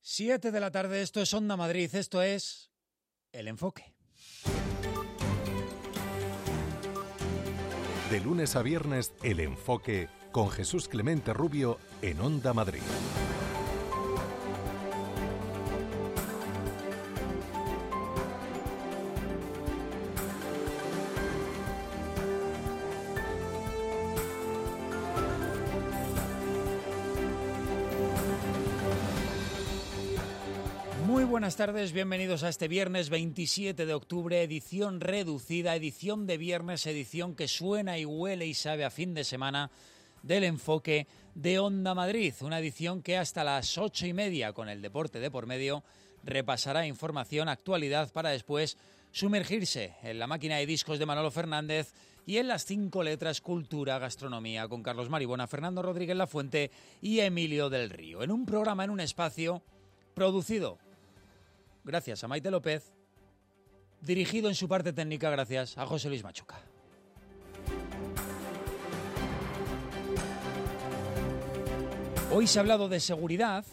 7 de la tarde, esto es Onda Madrid, esto es El Enfoque. De lunes a viernes, El Enfoque con Jesús Clemente Rubio en Onda Madrid. Muy buenas tardes, bienvenidos a este viernes 27 de octubre, edición reducida, edición de viernes, edición que suena y huele y sabe a fin de semana del Enfoque de Onda Madrid. Una edición que hasta las 8:30, con el deporte de por medio, repasará información, actualidad, para después sumergirse en la máquina de discos de Manolo Fernández y en las 5 letras cultura, gastronomía, con Carlos Maribona, Fernando Rodríguez Lafuente y Emilio del Río. En un programa, en un espacio producido gracias a Maite López, dirigido en su parte técnica gracias a José Luis Machuca. Hoy se ha hablado de seguridad,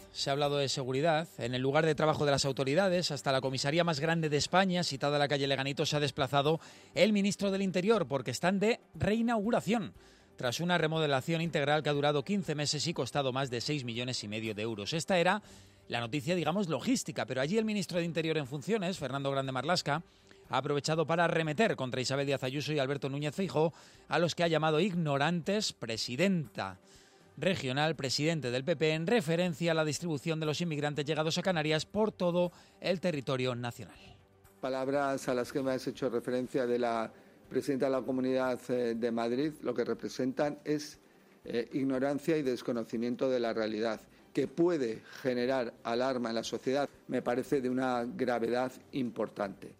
en el lugar de trabajo de las autoridades, hasta la comisaría más grande de España, citada en la calle Leganito, se ha desplazado el ministro del Interior, porque están de reinauguración, tras una remodelación integral que ha durado 15 meses y costado más de 6,5 millones de euros. Esta era la noticia, digamos, logística, pero allí el ministro de Interior en funciones, Fernando Grande Marlaska, ha aprovechado para arremeter contra Isabel Díaz Ayuso y Alberto Núñez Feijóo, a los que ha llamado ignorantes, presidenta regional, presidente del PP, en referencia a la distribución de los inmigrantes llegados a Canarias por todo el territorio nacional. Palabras a las que me has hecho referencia de la presidenta de la Comunidad de Madrid, lo que representan es ignorancia y desconocimiento de la realidad, que puede generar alarma en la sociedad. Me parece de una gravedad importante.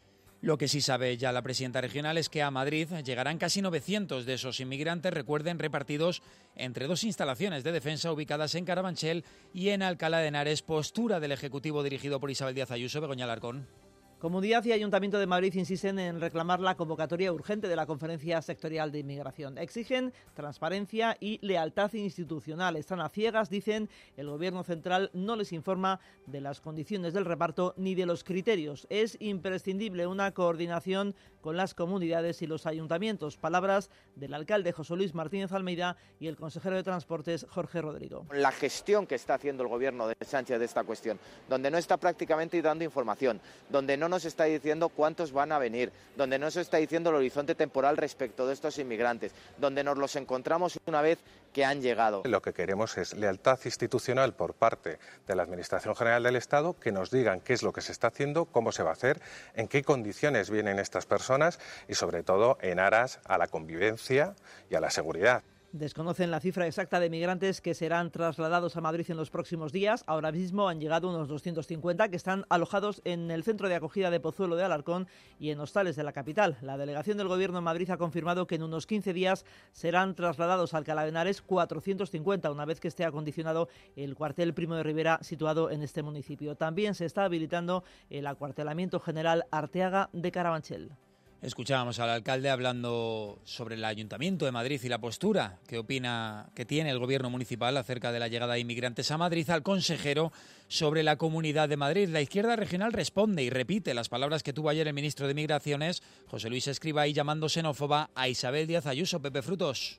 Lo que sí sabe ya la presidenta regional es que a Madrid llegarán casi 900 de esos inmigrantes, recuerden, repartidos entre 2 instalaciones de defensa ubicadas en Carabanchel y en Alcalá de Henares. Postura del Ejecutivo dirigido por Isabel Díaz Ayuso. Begoña Alarcón. Comunidad y Ayuntamiento de Madrid insisten en reclamar la convocatoria urgente de la Conferencia Sectorial de Inmigración. Exigen transparencia y lealtad institucional. Están a ciegas, dicen. El Gobierno central no les informa de las condiciones del reparto ni de los criterios. Es imprescindible una coordinación con las comunidades y los ayuntamientos. Palabras del alcalde José Luis Martínez Almeida y el consejero de Transportes Jorge Rodrigo. La gestión que está haciendo el Gobierno de Sánchez de esta cuestión, donde no está prácticamente dando información, donde no nos está diciendo cuántos van a venir, donde no se está diciendo el horizonte temporal respecto de estos inmigrantes, donde nos los encontramos una vez que han llegado. Lo que queremos es lealtad institucional por parte de la Administración General del Estado, que nos digan qué es lo que se está haciendo, cómo se va a hacer, en qué condiciones vienen estas personas y sobre todo en aras a la convivencia y a la seguridad. Desconocen la cifra exacta de migrantes que serán trasladados a Madrid en los próximos días. Ahora mismo han llegado unos 250 que están alojados en el centro de acogida de Pozuelo de Alarcón y en hostales de la capital. La delegación del Gobierno en Madrid ha confirmado que en unos 15 días serán trasladados a Alcalá de Henares 450, una vez que esté acondicionado el cuartel Primo de Rivera situado en este municipio. También se está habilitando el acuartelamiento general Arteaga de Carabanchel. Escuchábamos al alcalde hablando sobre el Ayuntamiento de Madrid y la postura que tiene el Gobierno municipal acerca de la llegada de inmigrantes a Madrid, al consejero sobre la Comunidad de Madrid. La izquierda regional responde y repite las palabras que tuvo ayer el ministro de Migraciones, José Luis Escrivá, llamando xenófoba a Isabel Díaz Ayuso. Pepe Frutos.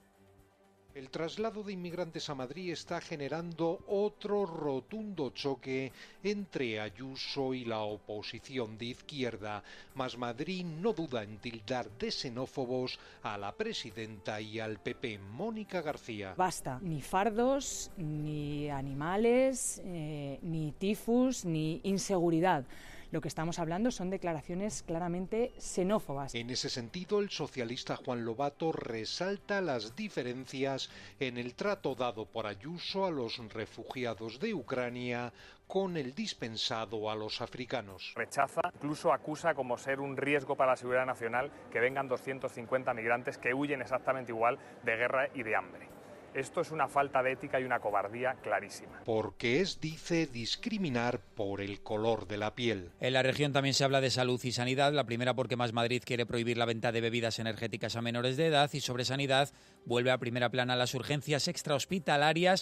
El traslado de inmigrantes a Madrid está generando otro rotundo choque entre Ayuso y la oposición de izquierda. Mas Madrid no duda en tildar de xenófobos a la presidenta y al PP. Mónica García. Basta, ni fardos, ni animales, ni tifus, ni inseguridad. Lo que estamos hablando son declaraciones claramente xenófobas. En ese sentido, el socialista Juan Lobato resalta las diferencias en el trato dado por Ayuso a los refugiados de Ucrania con el dispensado a los africanos. Rechaza, incluso acusa como ser un riesgo para la seguridad nacional que vengan 250 migrantes que huyen exactamente igual de guerra y de hambre. Esto es una falta de ética y una cobardía clarísima. Porque es, dice, discriminar por el color de la piel. En la región también se habla de salud y sanidad. La primera porque Más Madrid quiere prohibir la venta de bebidas energéticas a menores de edad, y sobre sanidad vuelve a primera plana las urgencias extrahospitalarias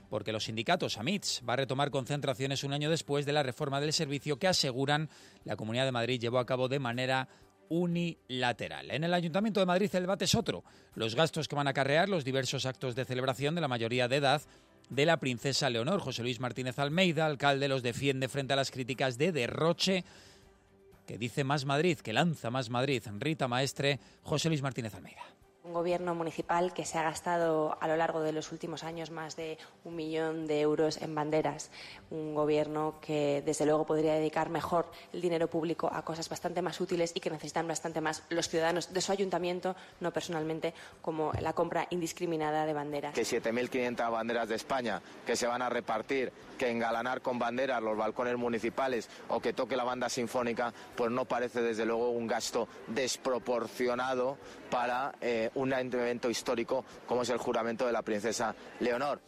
porque los sindicatos Amits va a retomar concentraciones un año después de la reforma del servicio que aseguran la Comunidad de Madrid llevó a cabo de manera unilateral. En el Ayuntamiento de Madrid el debate es otro, los gastos que van a acarrear los diversos actos de celebración de la mayoría de edad de la princesa Leonor. José Luis Martínez Almeida, alcalde, los defiende frente a las críticas de derroche que dice Más Madrid, que lanza Más Madrid. Rita Maestre, José Luis Martínez Almeida. Un gobierno municipal que se ha gastado a lo largo de los últimos años más de 1 millón de euros en banderas. Un gobierno que, desde luego, podría dedicar mejor el dinero público a cosas bastante más útiles y que necesitan bastante más los ciudadanos de su ayuntamiento, no personalmente, como la compra indiscriminada de banderas. Que 7.500 banderas de España que se van a repartir, que engalanar con banderas los balcones municipales o que toque la banda sinfónica, pues no parece desde luego un gasto desproporcionado para un evento histórico como es el juramento de la princesa Leonor.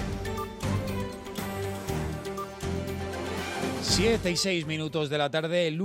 7:06 de la tarde, el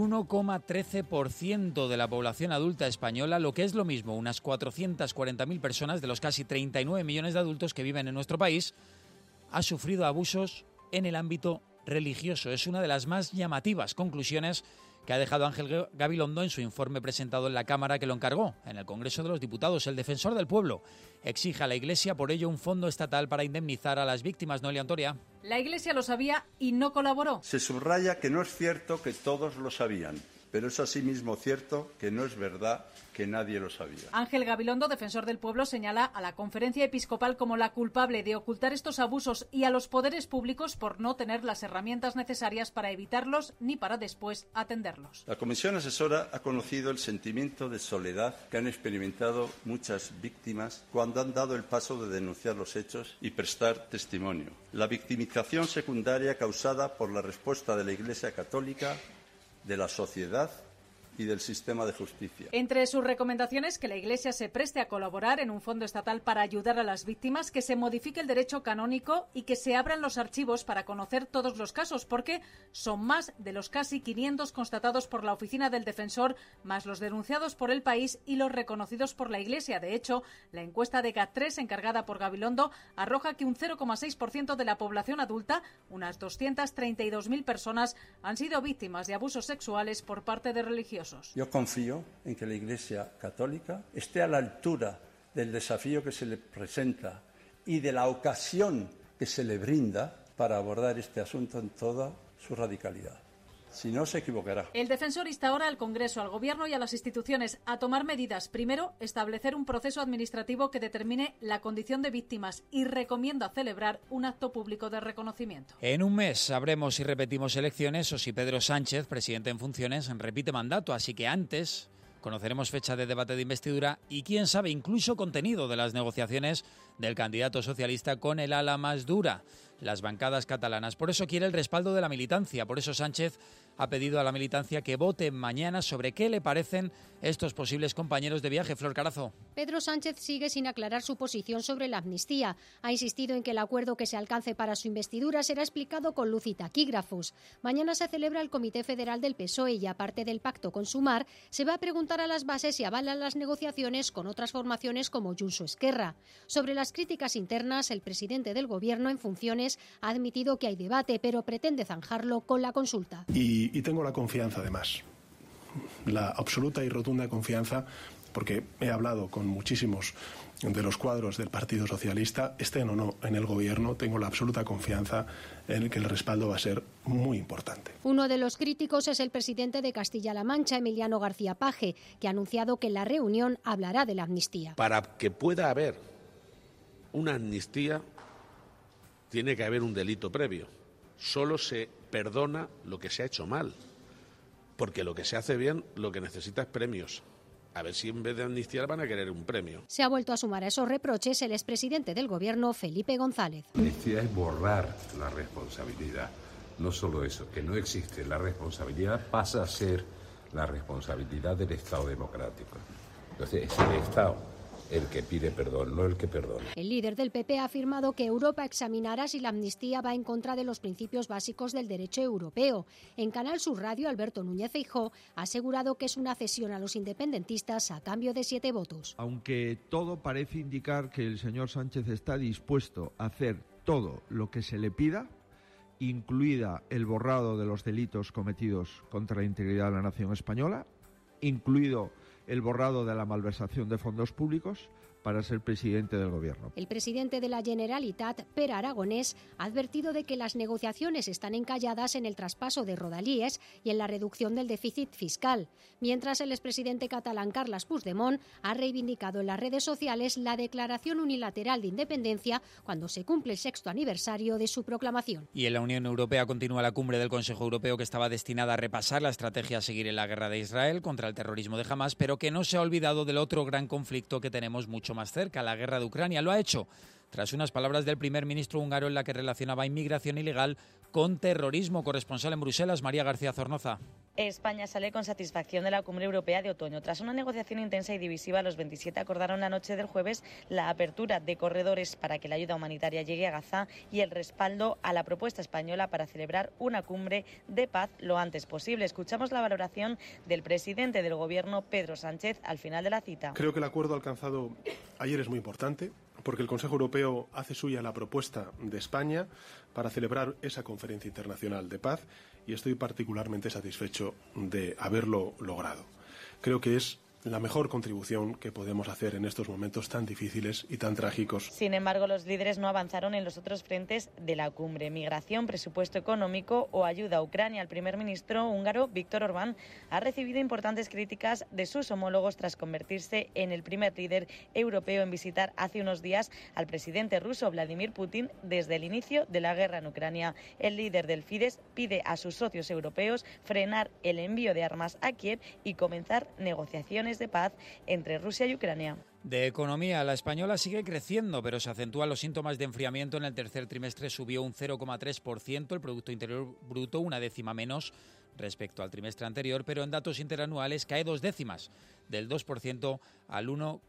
1,13% de la población adulta española, lo que es lo mismo, unas 440.000 personas de los casi 39 millones de adultos que viven en nuestro país, ha sufrido abusos en el ámbito religioso. Es una de las más llamativas conclusiones que ha dejado Ángel Gabilondo en su informe presentado en la Cámara, que lo encargó en el Congreso de los Diputados. El defensor del pueblo exige a la Iglesia por ello un fondo estatal para indemnizar a las víctimas. Noelia Antoria. La Iglesia lo sabía y no colaboró. Se subraya que no es cierto que todos lo sabían, pero es asimismo cierto que no es verdad que nadie lo sabía. Ángel Gabilondo, defensor del pueblo, señala a la Conferencia Episcopal como la culpable de ocultar estos abusos y a los poderes públicos por no tener las herramientas necesarias para evitarlos ni para después atenderlos. La Comisión Asesora ha conocido el sentimiento de soledad que han experimentado muchas víctimas cuando han dado el paso de denunciar los hechos y prestar testimonio. La victimización secundaria causada por la respuesta de la Iglesia Católica, de la sociedad y del sistema de justicia. Entre sus recomendaciones, que la Iglesia se preste a colaborar en un fondo estatal para ayudar a las víctimas, que se modifique el derecho canónico y que se abran los archivos para conocer todos los casos, porque son más de los casi 500 constatados por la Oficina del Defensor, más los denunciados por El País y los reconocidos por la Iglesia. De hecho, la encuesta de GAT3 encargada por Gabilondo arroja que un 0,6% de la población adulta, unas 232.000 personas, han sido víctimas de abusos sexuales por parte de religiosos. Yo confío en que la Iglesia Católica esté a la altura del desafío que se le presenta y de la ocasión que se le brinda para abordar este asunto en toda su radicalidad. Si no, se equivocará. El defensor insta ahora al Congreso, al Gobierno y a las instituciones a tomar medidas. Primero, establecer un proceso administrativo que determine la condición de víctimas y recomienda celebrar un acto público de reconocimiento. En un mes sabremos si repetimos elecciones o si Pedro Sánchez, presidente en funciones, repite mandato. Así que antes conoceremos fecha de debate de investidura y, quién sabe, incluso contenido de las negociaciones del candidato socialista con el ala más dura, las bancadas catalanas. Por eso quiere el respaldo de la militancia. Por eso Sánchez ha pedido a la militancia que vote mañana sobre qué le parecen estos posibles compañeros de viaje. Flor Carazo. Pedro Sánchez sigue sin aclarar su posición sobre la amnistía. Ha insistido en que el acuerdo que se alcance para su investidura será explicado con luz y taquígrafos. Mañana se celebra el Comité Federal del PSOE y, aparte del pacto con Sumar, se va a preguntar a las bases si avalan las negociaciones con otras formaciones como Junts o Esquerra. Sobre las críticas internas, el presidente del Gobierno en funciones ha admitido que hay debate, pero pretende zanjarlo con la consulta. Y tengo la confianza, además, la absoluta y rotunda confianza, porque he hablado con muchísimos de los cuadros del Partido Socialista, estén o no en el Gobierno, tengo la absoluta confianza en que el respaldo va a ser muy importante. Uno de los críticos es el presidente de Castilla-La Mancha, Emiliano García Paje, que ha anunciado que en la reunión hablará de la amnistía. Para que pueda haber una amnistía, tiene que haber un delito previo. Solo se perdona lo que se ha hecho mal, porque lo que se hace bien lo que necesita es premios. A ver si en vez de amnistiar van a querer un premio. Se ha vuelto a sumar a esos reproches el expresidente del Gobierno, Felipe González. La amnistía es borrar la responsabilidad. No solo eso, que no existe. La responsabilidad pasa a ser la responsabilidad del Estado democrático. Entonces es el Estado el que pide perdón, no el que perdona. El líder del PP ha afirmado que Europa examinará si la amnistía va en contra de los principios básicos del derecho europeo. En Canal Sur Radio, Alberto Núñez Feijóo ha asegurado que es una cesión a los independentistas a cambio de 7 votos. Aunque todo parece indicar que el señor Sánchez está dispuesto a hacer todo lo que se le pida, incluida el borrado de los delitos cometidos contra la integridad de la nación española, incluido el borrado de la malversación de fondos públicos, para ser presidente del Gobierno. El presidente de la Generalitat, Pere Aragonès, ha advertido de que las negociaciones están encalladas en el traspaso de Rodalies y en la reducción del déficit fiscal, mientras el expresidente catalán Carles Puigdemont ha reivindicado en las redes sociales la declaración unilateral de independencia cuando se cumple el 6º aniversario de su proclamación. Y en la Unión Europea continúa la cumbre del Consejo Europeo que estaba destinada a repasar la estrategia a seguir en la guerra de Israel contra el terrorismo de Hamás, pero que no se ha olvidado del otro gran conflicto que tenemos mucho más cerca, la guerra de Ucrania. Lo ha hecho tras unas palabras del primer ministro húngaro en la que relacionaba inmigración ilegal con terrorismo. Corresponsal en Bruselas, María García Zornoza. España sale con satisfacción de la cumbre europea de otoño. Tras una negociación intensa y divisiva, los 27 acordaron la noche del jueves la apertura de corredores para que la ayuda humanitaria llegue a Gaza y el respaldo a la propuesta española para celebrar una cumbre de paz lo antes posible. Escuchamos la valoración del presidente del Gobierno, Pedro Sánchez, al final de la cita. Creo que el acuerdo alcanzado ayer es muy importante, porque el Consejo Europeo hace suya la propuesta de España para celebrar esa conferencia internacional de paz y estoy particularmente satisfecho de haberlo logrado. Creo que es la mejor contribución que podemos hacer en estos momentos tan difíciles y tan trágicos. Sin embargo, los líderes no avanzaron en los otros frentes de la cumbre: migración, presupuesto económico o ayuda a Ucrania. El primer ministro húngaro, Viktor Orbán, ha recibido importantes críticas de sus homólogos tras convertirse en el primer líder europeo en visitar hace unos días al presidente ruso, Vladimir Putin, desde el inicio de la guerra en Ucrania. El líder del Fidesz pide a sus socios europeos frenar el envío de armas a Kiev y comenzar negociaciones de paz entre Rusia y Ucrania. De economía, la española sigue creciendo, pero se acentúan los síntomas de enfriamiento. En el tercer trimestre subió un 0,3% el Producto Interior Bruto, una décima menos respecto al trimestre anterior, pero en datos interanuales cae 2 décimas, del 2% al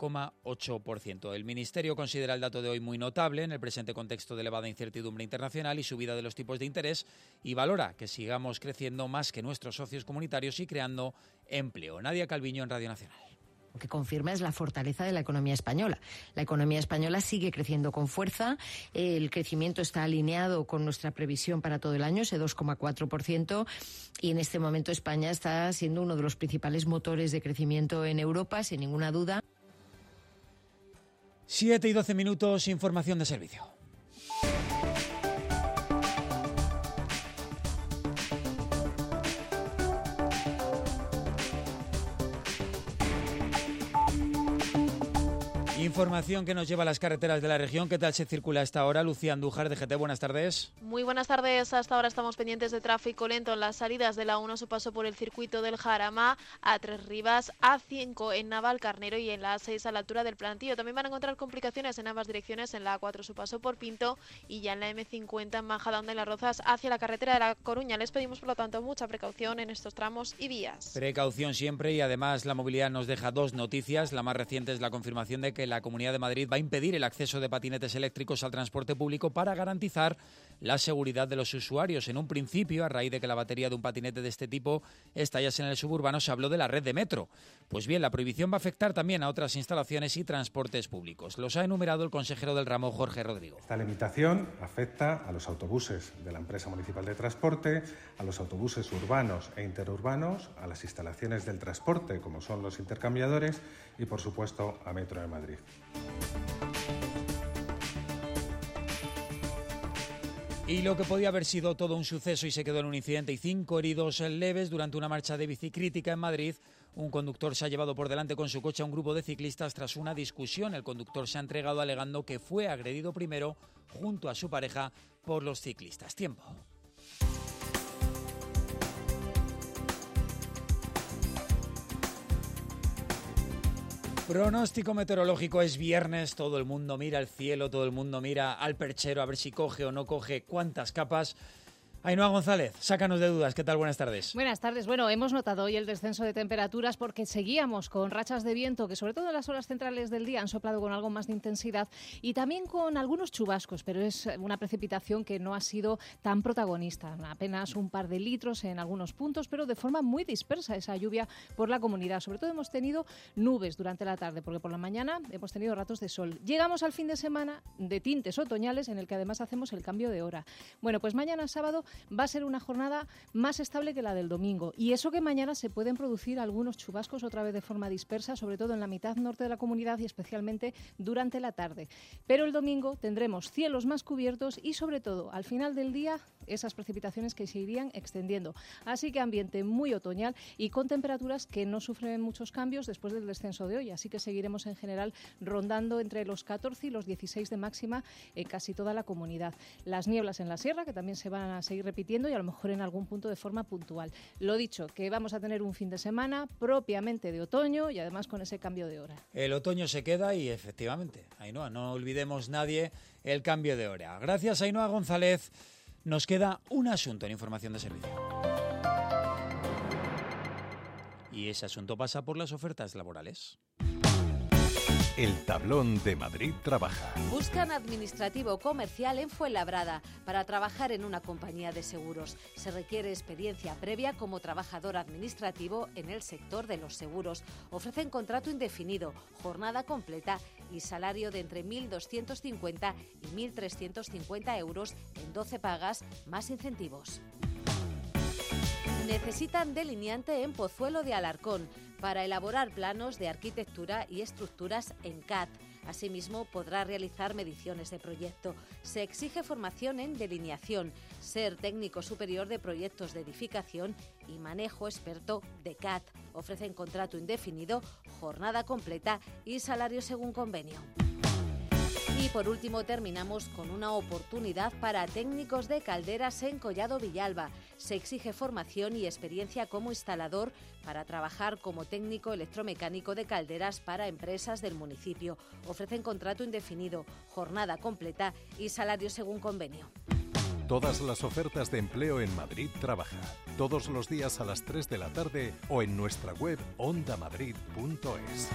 1,8%. El Ministerio considera el dato de hoy muy notable en el presente contexto de elevada incertidumbre internacional y subida de los tipos de interés, y valora que sigamos creciendo más que nuestros socios comunitarios y creando empleo. Nadia Calviño, en Radio Nacional. Lo que confirma es la fortaleza de la economía española. La economía española sigue creciendo con fuerza. El crecimiento está alineado con nuestra previsión para todo el año, ese 2,4%. Y en este momento España está siendo uno de los principales motores de crecimiento en Europa, sin ninguna duda. 7 y 12 minutos, información de servicio. Información que nos lleva a las carreteras de la región. ¿Qué tal se circula a esta hora? Lucía Andújar, de GT, buenas tardes. Muy buenas tardes. Hasta ahora estamos pendientes de tráfico lento en las salidas de la 1, su paso por el circuito del Jarama, A3 Rivas, A5 en Navalcarnero y en la A6 a la altura del Plantío. También van a encontrar complicaciones en ambas direcciones en la A4, su paso por Pinto, y ya en la M50 en Majadahonda y Las Rozas hacia la carretera de La Coruña. Les pedimos, por lo tanto, mucha precaución en estos tramos y vías. Precaución siempre, y además la movilidad nos deja 2 noticias. La más reciente es la confirmación de que la Comunidad de Madrid va a impedir el acceso de patinetes eléctricos al transporte público para garantizar la seguridad de los usuarios. En un principio, a raíz de que la batería de un patinete de este tipo estallase en el suburbano, se habló de la red de metro. Pues bien, la prohibición va a afectar también a otras instalaciones y transportes públicos. Los ha enumerado el consejero del ramo, Jorge Rodrigo. Esta limitación afecta a los autobuses de la empresa municipal de transporte, a los autobuses urbanos e interurbanos, a las instalaciones del transporte, como son los intercambiadores, y por supuesto a Metro de Madrid. Y lo que podía haber sido todo un suceso y se quedó en un incidente y 5 heridos leves durante una marcha de bicicrítica en Madrid. Un conductor se ha llevado por delante con su coche a un grupo de ciclistas tras una discusión. El conductor se ha entregado alegando que fue agredido primero junto a su pareja por los ciclistas. Tiempo. Pronóstico meteorológico, es viernes, todo el mundo mira al cielo, todo el mundo mira al perchero a ver si coge o no coge cuántas capas. Ainhoa González, sácanos de dudas. ¿Qué tal? Buenas tardes. Buenas tardes. Bueno, hemos notado hoy el descenso de temperaturas porque seguíamos con rachas de viento que sobre todo en las horas centrales del día han soplado con algo más de intensidad y también con algunos chubascos, pero es una precipitación que no ha sido tan protagonista. Apenas un par de litros en algunos puntos, pero de forma muy dispersa esa lluvia por la comunidad. Sobre todo hemos tenido nubes durante la tarde porque por la mañana hemos tenido ratos de sol. Llegamos al fin de semana de tintes otoñales en el que además hacemos el cambio de hora. Bueno, pues mañana sábado va a ser una jornada más estable que la del domingo. Y eso que mañana se pueden producir algunos chubascos otra vez de forma dispersa, sobre todo en la mitad norte de la comunidad y especialmente durante la tarde. Pero el domingo tendremos cielos más cubiertos y sobre todo al final del día esas precipitaciones que se irían extendiendo. Así que ambiente muy otoñal y con temperaturas que no sufren muchos cambios después del descenso de hoy. Así que seguiremos en general rondando entre los 14 y los 16 de máxima en casi toda la comunidad. Las nieblas en la sierra que también se van a seguir repitiendo y a lo mejor en algún punto de forma puntual. Lo dicho, que vamos a tener un fin de semana propiamente de otoño y además con ese cambio de hora. El otoño se queda y efectivamente, Ainhoa, no olvidemos nadie el cambio de hora. Gracias, Ainhoa González. Nos queda un asunto en información de servicio. Y ese asunto pasa por las ofertas laborales. El tablón de Madrid trabaja. Buscan administrativo comercial en Fuenlabrada para trabajar en una compañía de seguros. Se requiere experiencia previa como trabajador administrativo en el sector de los seguros. Ofrecen contrato indefinido, jornada completa y salario de entre 1.250 y 1.350 euros en 12 pagas más incentivos. Necesitan delineante en Pozuelo de Alarcón para elaborar planos de arquitectura y estructuras en CAD. Asimismo, podrá realizar mediciones de proyecto. Se exige formación en delineación, ser técnico superior de proyectos de edificación y manejo experto de CAD. Ofrecen contrato indefinido, jornada completa y salario según convenio. Y por último terminamos con una oportunidad para técnicos de calderas en Collado Villalba. Se exige formación y experiencia como instalador para trabajar como técnico electromecánico de calderas para empresas del municipio. Ofrecen contrato indefinido, jornada completa y salario según convenio. Todas las ofertas de empleo en Madrid Trabaja. Todos los días a las 3 de la tarde o en nuestra web ondamadrid.es.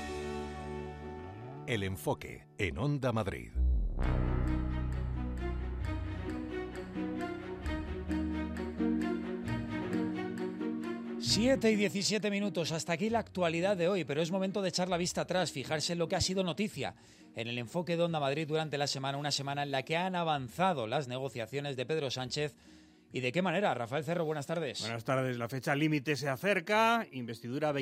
El enfoque en Onda Madrid. Siete y 17 minutos, hasta aquí la actualidad de hoy, pero es momento de echar la vista atrás, fijarse en lo que ha sido noticia en el enfoque de Onda Madrid durante la semana, una semana en la que han avanzado las negociaciones de Pedro Sánchez. ¿Y de qué manera? Rafael Cerro, buenas tardes. Buenas tardes, la fecha límite se acerca, investidura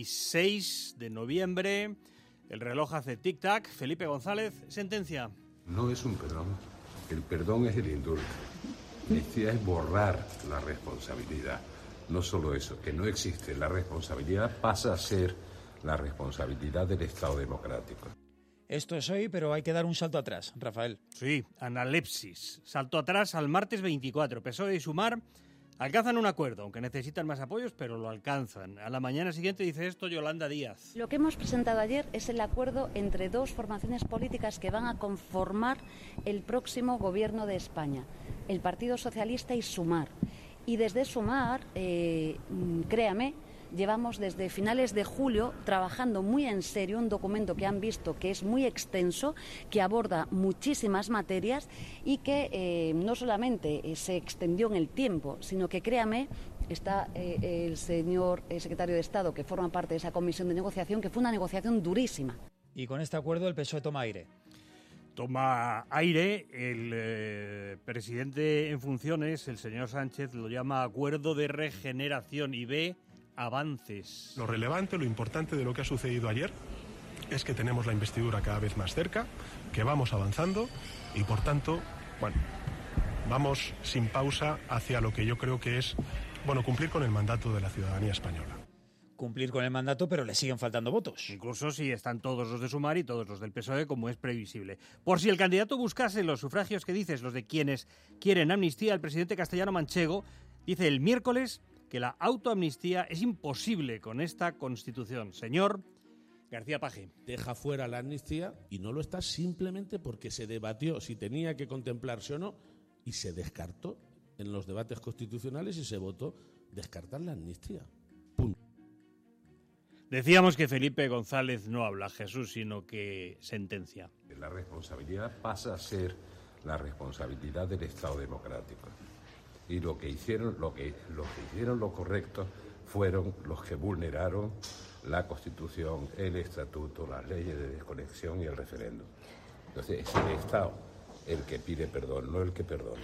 26 de noviembre, el reloj hace tic-tac. Felipe González, sentencia. No es un perdón, el perdón es el indulto. La amnistía es borrar la responsabilidad. No solo eso, que no existe la responsabilidad, pasa a ser la responsabilidad del Estado democrático. Esto es hoy, pero hay que dar un salto atrás, Rafael. Sí, analepsis. Salto atrás al martes 24. PSOE y Sumar alcanzan un acuerdo, aunque necesitan más apoyos, pero lo alcanzan. A la mañana siguiente dice esto Yolanda Díaz. Lo que hemos presentado ayer es el acuerdo entre dos formaciones políticas que van a conformar el próximo gobierno de España, el Partido Socialista y Sumar. Y desde Sumar, créame, llevamos desde finales de julio trabajando muy en serio un documento que han visto que es muy extenso, que aborda muchísimas materias y que no solamente se extendió en el tiempo, sino que, créame, está el señor secretario de Estado que forma parte de esa comisión de negociación, que fue una negociación durísima. Y con este acuerdo el PSOE toma aire. Toma aire, el presidente en funciones, el señor Sánchez, lo llama acuerdo de regeneración y ve avances. Lo relevante, lo importante de lo que ha sucedido ayer es que tenemos la investidura cada vez más cerca, que vamos avanzando y por tanto, bueno, vamos sin pausa hacia lo que yo creo que es, bueno, cumplir con el mandato de la ciudadanía española. Cumplir con el mandato, pero le siguen faltando votos. Incluso si están todos los de Sumar y todos los del PSOE, como es previsible. Por si el candidato buscase los sufragios que dices, los de quienes quieren amnistía, el presidente castellano Manchego dice el miércoles que la autoamnistía es imposible con esta Constitución. Señor García Paje. Deja fuera la amnistía y no lo está simplemente porque se debatió si tenía que contemplarse o no y se descartó. en los debates constitucionales y se votó descartar la amnistía. Decíamos que Felipe González no habla, Jesús, sino que sentencia. La responsabilidad pasa a ser la responsabilidad del Estado democrático. Y lo que hicieron lo correcto fueron los que vulneraron la Constitución, el Estatuto, las leyes de desconexión y el referéndum. Entonces es el Estado el que pide perdón, no el que perdona.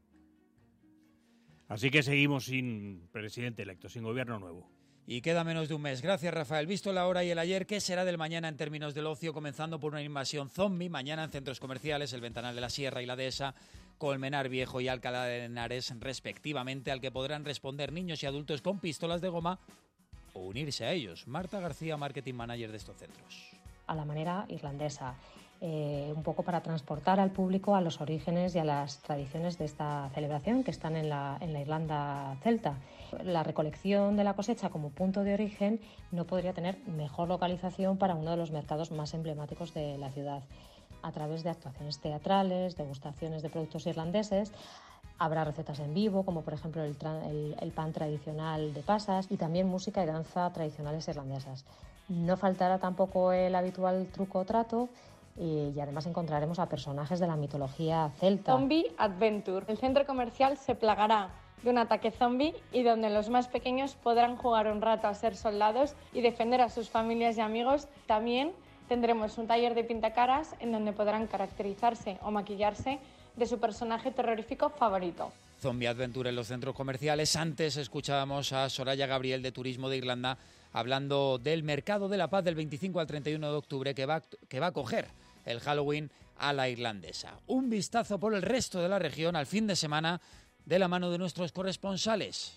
Así que seguimos sin presidente electo, sin gobierno nuevo. Y queda menos de un mes. Gracias, Rafael. Visto la hora y el ayer, ¿qué será del mañana en términos del ocio? Comenzando por una invasión zombie. Mañana en centros comerciales, el Ventanal de la Sierra y la Dehesa, Colmenar Viejo y Alcalá de Henares, respectivamente, al que podrán responder niños y adultos con pistolas de goma o unirse a ellos. Marta García, Marketing Manager de estos centros. A la manera irlandesa. Un poco para transportar al público a los orígenes y a las tradiciones de esta celebración que están en la Irlanda celta. La recolección de la cosecha como punto de origen no podría tener mejor localización para uno de los mercados más emblemáticos de la ciudad. A través de actuaciones teatrales, degustaciones de productos irlandeses, habrá recetas en vivo, como por ejemplo el pan tradicional de pasas, y también música y danza tradicionales irlandesas. No faltará tampoco el habitual truco o trato, y además encontraremos a personajes de la mitología celta. Zombie Adventure. El centro comercial se plagará de un ataque zombie y donde los más pequeños podrán jugar un rato a ser soldados y defender a sus familias y amigos. También tendremos un taller de pintacaras en donde podrán caracterizarse o maquillarse de su personaje terrorífico favorito. Zombie Adventure en los centros comerciales. Antes escuchábamos a Soraya Gabriel de Turismo de Irlanda hablando del Mercado de la Paz del 25 al 31 de octubre que va a acoger el Halloween a la irlandesa. Un vistazo por el resto de la región al fin de semana de la mano de nuestros corresponsales.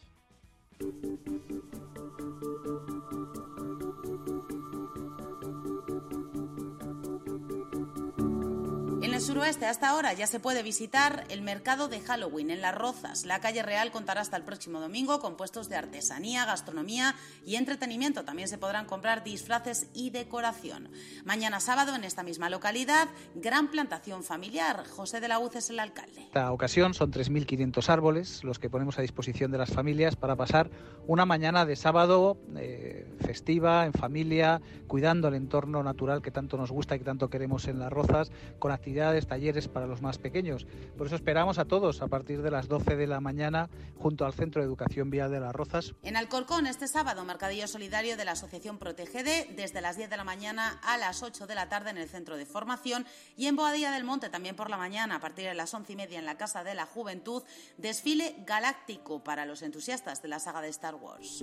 En el suroeste hasta ahora ya se puede visitar el mercado de Halloween en Las Rozas. La calle Real contará hasta el próximo domingo con puestos de artesanía, gastronomía y entretenimiento. También se podrán comprar disfraces y decoración. Mañana sábado en esta misma localidad, gran plantación familiar. José de la Uz es el alcalde. Esta ocasión son 3.500 árboles los que ponemos a disposición de las familias para pasar una mañana de sábado festiva, en familia, cuidando el entorno natural que tanto nos gusta y que tanto queremos en Las Rozas, con actividades, talleres para los más pequeños. Por eso esperamos a todos a partir de las 12 de la mañana junto al Centro de Educación Vial de Las Rozas. En Alcorcón este sábado, mercadillo solidario de la Asociación Protégede desde las 10 de la mañana a las 8 de la tarde en el Centro de Formación, y en Boadilla del Monte también por la mañana a partir de las 11:30 en la Casa de la Juventud, desfile galáctico para los entusiastas de la saga de Star Wars.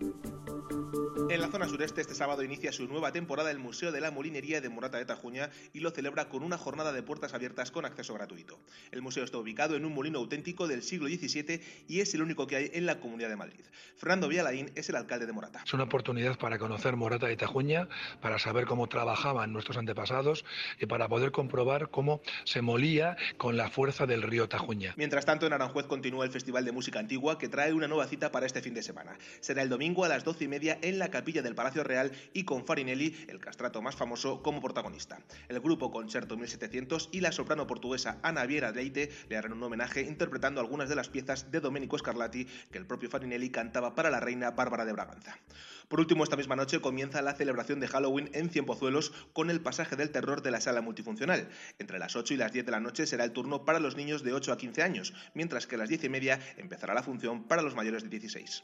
En la zona sureste este sábado inicia su nueva temporada el Museo de la Molinería de Morata de Tajuña y lo celebra con una jornada de puertas abiertas con acceso gratuito. El museo está ubicado en un molino auténtico del siglo XVII y es el único que hay en la Comunidad de Madrid. Fernando Vialaín es el alcalde de Morata. Es una oportunidad para conocer Morata de Tajuña, para saber cómo trabajaban nuestros antepasados y para poder comprobar cómo se molía con la fuerza del río Tajuña. Mientras tanto, en Aranjuez continúa el Festival de Música Antigua, que trae una nueva cita para este fin de semana. Será el domingo a las 12:30 en la capilla del Palacio Real y con Farinelli, el castrato más famoso, como protagonista. El grupo Concerto 1700 y la soprano portuguesa Ana Viera Leite le harán un homenaje interpretando algunas de las piezas de Domenico Scarlatti que el propio Farinelli cantaba para la reina Bárbara de Braganza. Por último, esta misma noche comienza la celebración de Halloween en Cienpozuelos con el pasaje del terror de la sala multifuncional. Entre las 8 y las 10 de la noche será el turno para los niños de 8 a 15 años, mientras que a las 10:30 empezará la función para los mayores de 16.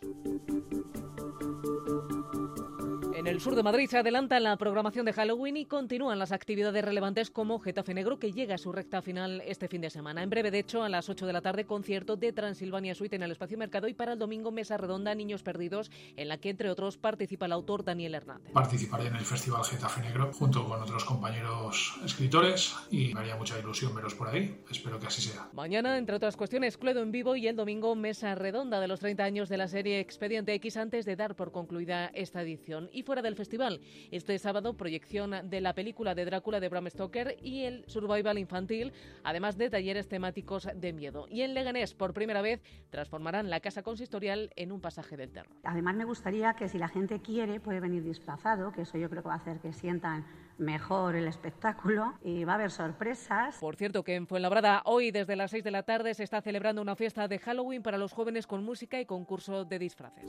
En el sur de Madrid se adelanta la programación de Halloween y continúan las actividades relevantes como Getafe Negro, que llega a su recta final este fin de semana. En breve, de hecho, a las 8 de la tarde, concierto de Transilvania Suite en el Espacio Mercado, y para el domingo, mesa redonda Niños Perdidos, en la que, entre otros, participa el autor Daniel Hernández. Participaré en el Festival Getafe Negro junto con otros compañeros escritores y me haría mucha ilusión veros por ahí. Espero que así sea. Mañana, entre otras cuestiones, Cluedo en vivo, y el domingo, mesa redonda de los 30 años de la serie Expediente X antes de dar por concluida esta edición. Y fuera del festival, este sábado, proyección de la película de Drácula de Bram Stoker y el survival infantil, además de talleres temáticos de miedo. Y en Leganés, por primera vez, transformarán la casa consistorial en un pasaje del terror. Además, me gustaría que si la gente quiere puede venir disfrazado, que eso yo creo que va a hacer que sientan mejor el espectáculo y va a haber sorpresas. Por cierto, que en Fuenlabrada hoy desde las 6 de la tarde se está celebrando una fiesta de Halloween para los jóvenes con música y concurso de disfraces.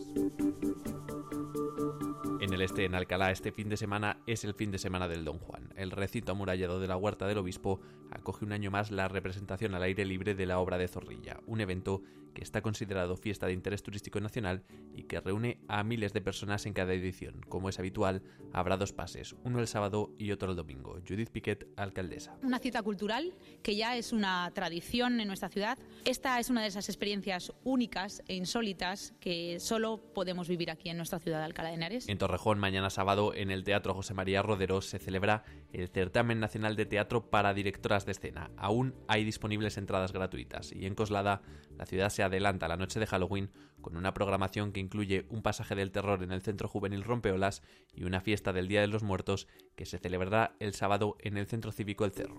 En el este, en Alcalá, este fin de semana es el fin de semana del Don Juan. El recinto amurallado de la Huerta del Obispo acoge un año más la representación al aire libre de la obra de Zorrilla, un evento que está considerado fiesta de interés turístico nacional y que reúne a miles de personas en cada edición. Como es habitual, habrá 2 pases, uno el sábado y otro el domingo. Judith Piquet, alcaldesa. Una cita cultural que ya es una tradición en nuestra ciudad. Esta es una de esas experiencias únicas e insólitas que solo podemos vivir aquí en nuestra ciudad de Alcalá de Henares. En Torrejón, mañana sábado, en el Teatro José María Rodero, se celebra el Certamen Nacional de Teatro para Directoras de Escena. Aún hay disponibles entradas gratuitas. Y en Coslada, la ciudad se adelanta a la noche de Halloween con una programación que incluye un pasaje del terror en el Centro Juvenil Rompeolas y una fiesta del Día de los Muertos que se celebrará el sábado en el Centro Cívico El Cerro.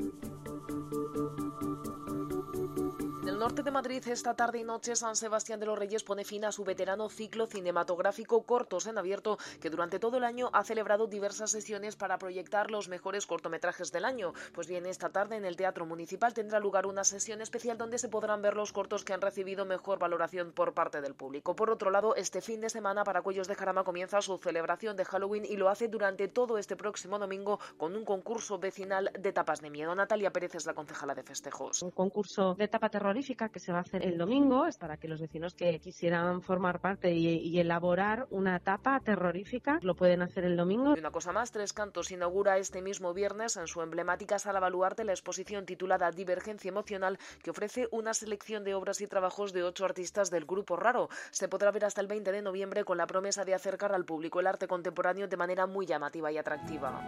Norte de Madrid, esta tarde y noche, San Sebastián de los Reyes pone fin a su veterano ciclo cinematográfico Cortos en Abierto, que durante todo el año ha celebrado diversas sesiones para proyectar los mejores cortometrajes del año. Pues bien, esta tarde en el Teatro Municipal tendrá lugar una sesión especial donde se podrán ver los cortos que han recibido mejor valoración por parte del público. Por otro lado, este fin de semana Paracuellos de Jarama comienza su celebración de Halloween y lo hace durante todo este próximo domingo con un concurso vecinal de tapas de miedo. Natalia Pérez es la concejala de festejos. Un concurso de tapa terrorífica que se va a hacer el domingo es para que los vecinos que quisieran formar parte y elaborar una tapa terrorífica lo pueden hacer el domingo. Y una cosa más, Tres Cantos inaugura este mismo viernes en su emblemática Sala Baluarte la exposición titulada Divergencia Emocional, que ofrece una selección de obras y trabajos de 8 artistas del Grupo Raro. Se podrá ver hasta el 20 de noviembre con la promesa de acercar al público el arte contemporáneo de manera muy llamativa y atractiva.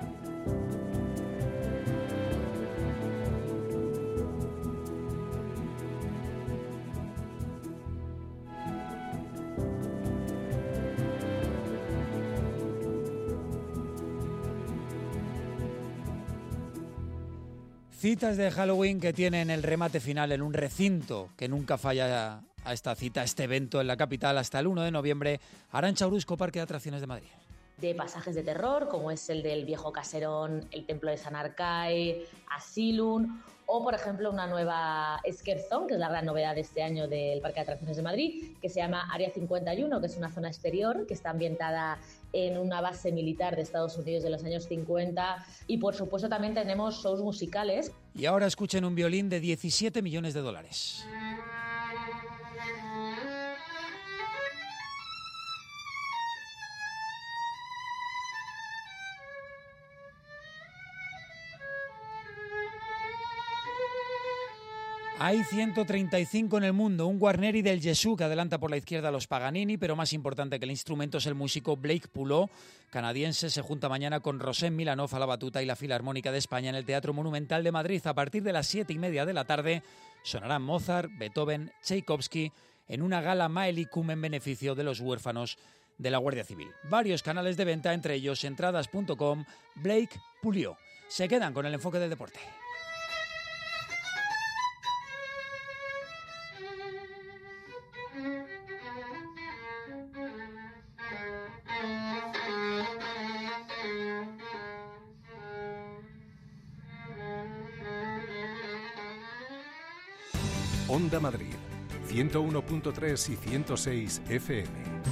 Citas de Halloween que tienen el remate final en un recinto que nunca falla a esta cita, a este evento en la capital hasta el 1 de noviembre. Arantxa Oruzco, Parque de Atracciones de Madrid. De pasajes de terror, como es el del Viejo Caserón, el Templo de San Arcai, Asylum, o por ejemplo una nueva Scare Zone, que es la gran novedad de este año del Parque de Atracciones de Madrid, que se llama Área 51, que es una zona exterior que está ambientada en una base militar de Estados Unidos de los años 50, y por supuesto también tenemos shows musicales. Y ahora escuchen un violín de 17 millones de dólares. Hay 135 en el mundo, un Guarneri del Jesús que adelanta por la izquierda a los Paganini, pero más importante que el instrumento es el músico Blake Poulot, canadiense. Se junta mañana con Rosén Milanov a la batuta y la Filarmónica de España en el Teatro Monumental de Madrid. A partir de las 7:30 de la tarde sonarán Mozart, Beethoven, Tchaikovsky en una gala Maelicum en beneficio de los huérfanos de la Guardia Civil. Varios canales de venta, entre ellos entradas.com, Blake Poulot. Se quedan con el enfoque del deporte. Onda Madrid, 101.3 y 106 FM.